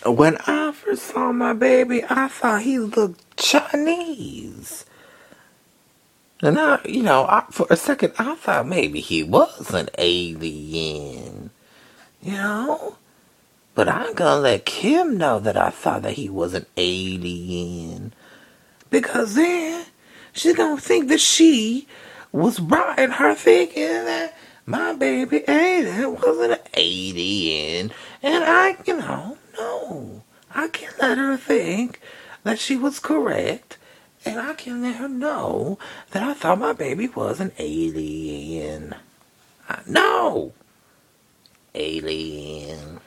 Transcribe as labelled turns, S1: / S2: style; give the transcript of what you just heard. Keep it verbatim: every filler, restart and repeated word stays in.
S1: When I first saw my baby, I thought he looked Chinese. And I, you know, I, for a second, I thought maybe he was an alien. You know? But I ain't gonna let Kim know that I thought that he was an alien. Because then she's gonna think that she was right in her thinking that my baby Aiden was an alien. And I, you know, no. I can't let her think that she was correct. And I can let her know that I thought my baby was an alien. I, no! Alien.